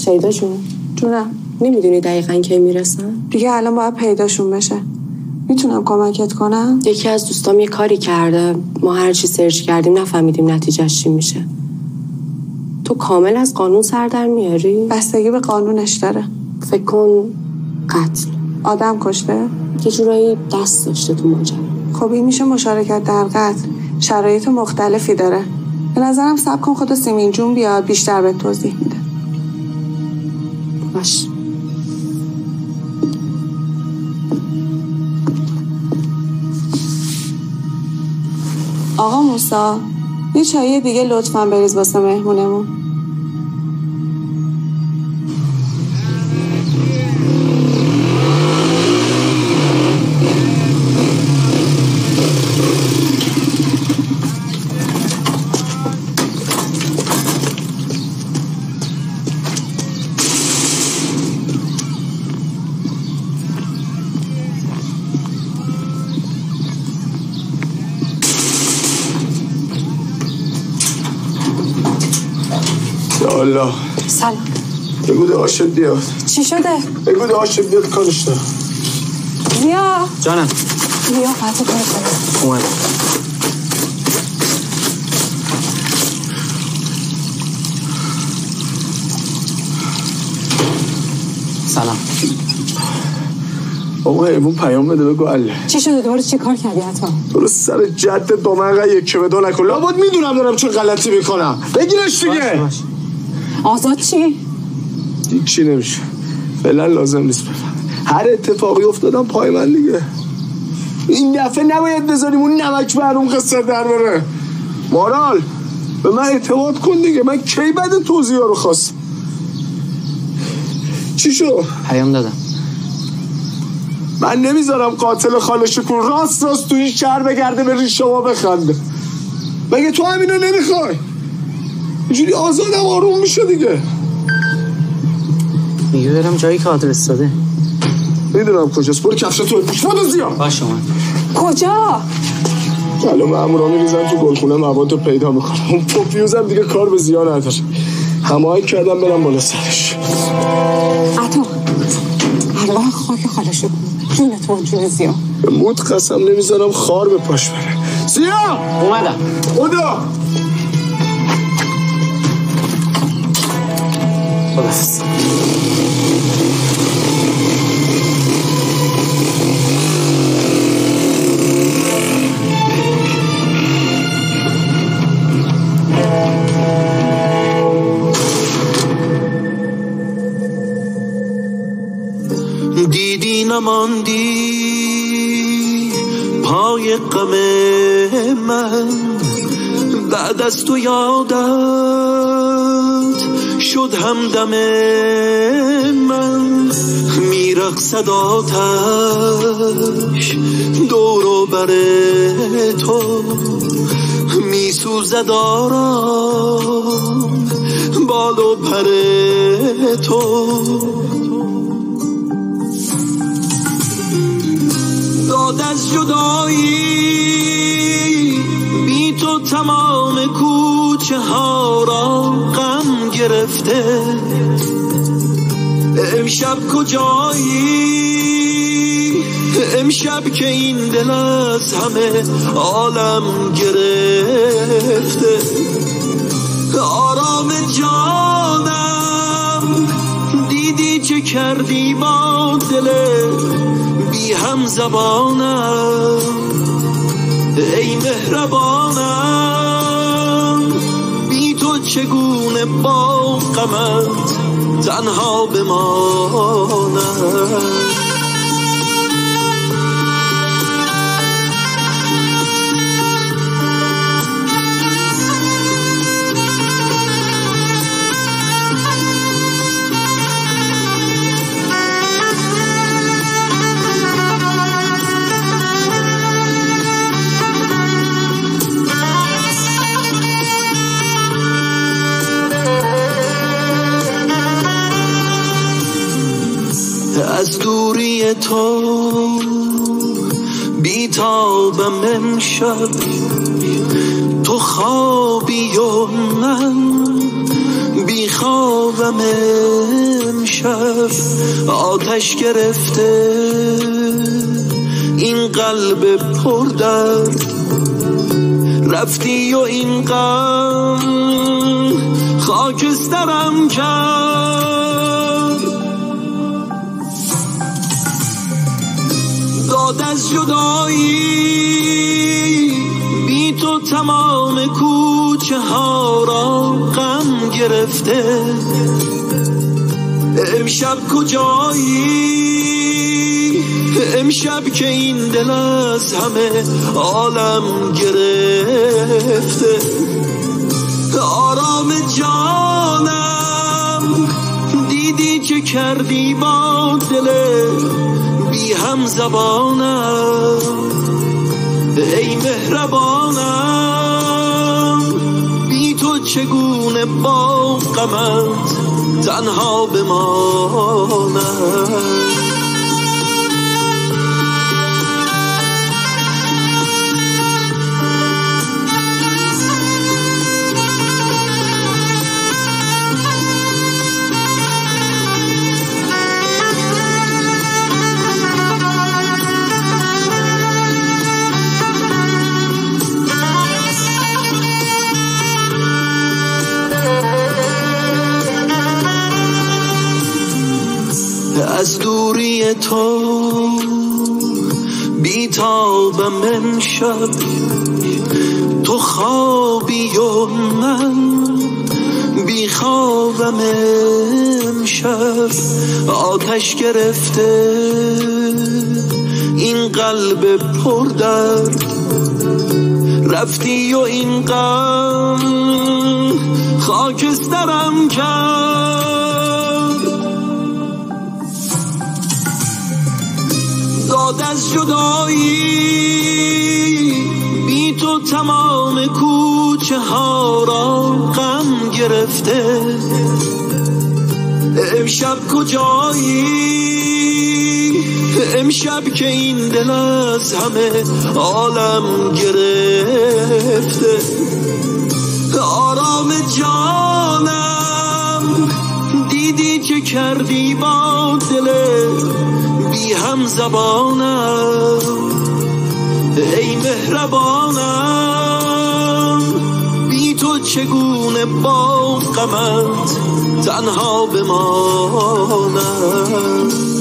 شیدا جونم نمیدونی دقیقاً کی میرسن؟ دیگه الان باید پیداشون بشه. میتونم کمکت کنم؟ یکی از دوستام یه کاری کرده، ما هر چی سرچ کردیم نفهمیدیم نتیجهش چی میشه. تو کامل از قانون سر در میاری؟ بستگی به قانونش داره. فکر کن قتل. آدم کشته؟ یه جورایی دست داشته تو ماجرا. خب این میشه مشارکت در قتل. شرایط مختلفی داره. به نظرم صبر کن خود سیمین جون بیاد بیشتر به توضیح میده. باش. آقا موسی یه چایی دیگه لطفاً بریز واسه مهمونمون. الله سلام. بگو داشت بیاد. چی شده؟ بگو داشت بیاد کارش دارم. زیا جانم. زیا قطع کنه اومد. سلام. آقا حیوان پیام بده بگو الله. چی شده؟ دوباره چی کار کردی حتما؟ درست سر جدت با من قیه که به دو نکن. لابد میدونم دارم چه غلطی میکنم. بگیرش دیگه. باش. آزاد چی؟ چی نمیشه. فعلا لازم نیست بفهم. هر اتفاقی افتادم پای من دیگه. این دفعه نباید بذاریم اون نمک برون قصه در بره. مارال به من اعتماد کن دیگه. من کی بعد توضیح رو خواستم. چی شد؟ پیام دادم. من نمیذارم قاتل خاله شکور راست تو این شهر بگرده به ریش شما بخنده. مگه تو همینو نمیخوای؟ اینجوری آزادم آروم میشه دیگه. میگه برم جایی که آدرس داده. میدونم کجاست. برو کفشاتو بپوش. بودو زیا. باش اومد. کجا؟ الان مامورا میریزن تو گلخونه موادو پیدا میکنم. اون پوفیوزم دیگه کار به زیا نداره. هماهنگ کردم برم بالا سرش. عطا الله خاک خاله شکور جون تو جون زیا. به موت قسم نمیذارم خار به پاش بره. زیا اومدم. بودو. خداحافظ. دیدی نماندی پای غم من، بعد از تو یادت شد همدم من، میرقصد آتش دور و بر تو، میسوزد آرام بال و پر تو، داد از جدایی بی تو تمام کوچه ها را غم گرفته، امشب کجایی؟ امشب که این دل از همه عالم گرفته، آرام جانم دیدی چه کردی با دل بی هم زبانم، ای مهربانم بی تو چگونه با غمت تنها بمانم. از دوری تو بیتابم امشب، تو خوابی و من بیخوابم امشب آتش گرفته این قلب پر درد رفتی و این غم خاکسترم کرد داد از جدایی بی تو تمام کوچه ها را غم گرفته امشب کجایی امشب که این دل از همه عالم گرفته آرام جانم دیدی چه کردی با دل بی هم زبانم ای مهربانم بی تو چگونه با غمت تنها بمانم از دوری تو بیتابم امشب تو خوابی و من بیخوابم امشب آتش گرفته این قلب پر درد رفتی و این غم خاکسترم کرد داد از جدایی بی تو تمام کوچه ها را غم گرفته امشب کجایی امشب که این دل از همه عالم گرفته آرام جانم دیدی چه کردی با دل بی هم زبانم ای مهربانم بی تو چگونه با غمت تنها بمانم